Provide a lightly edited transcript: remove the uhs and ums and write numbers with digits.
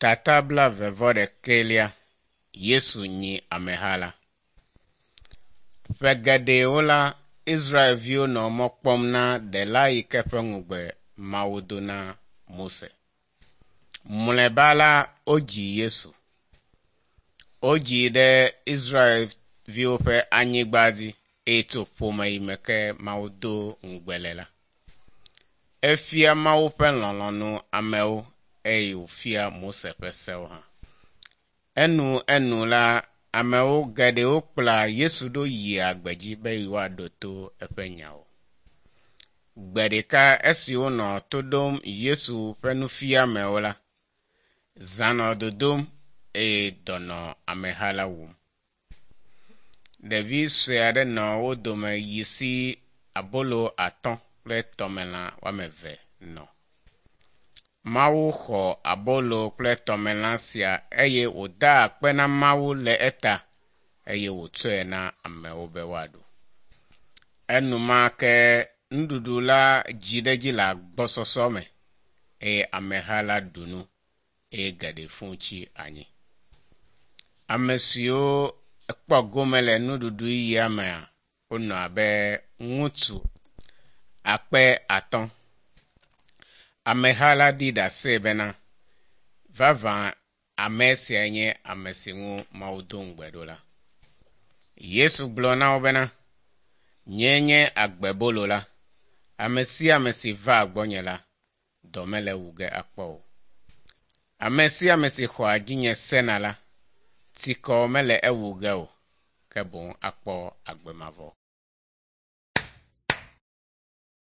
Tatabla vevode kelia, Yesu nyi amehala. Fegede ola Israel vio no mokpom na de la ikepe ngugbe mawudo na Mose. Mulebala oji Yesu. Oji de Israel vio pe anyigbazi eto poma imeke mawudo ngbelela. Efia mawu pe lolonu ameu eyu fia Mose pe sewa. Enu la ameu gade okpla Yesu do yi agbeji be iwa doto epenyao. Gbedeka esi ono todom Yesu penu fia meola. Zano dodom dono amehala wum. Devi seade no odome yisi abolo aton ple tomela wameve no. Mawu ho abolo ple tomela sia eye oda akpena mawu le eta eye wotsoe na ameobe wadu. Enuma ke ndudula jideji la gbososome amehala dunu gade funchi anyi. Amesio ekpogomele nududu yamea ono abe ngutu akpe aton. Amehala dida sebena vava amesi enye amesingu maudungbedola. Yesu blona obena nyenye agbebolola. Amesi va agbonyela domele uge akpo. Amesi kwa jinye senala tiko mele ewugeo kebon akpo agbemavo.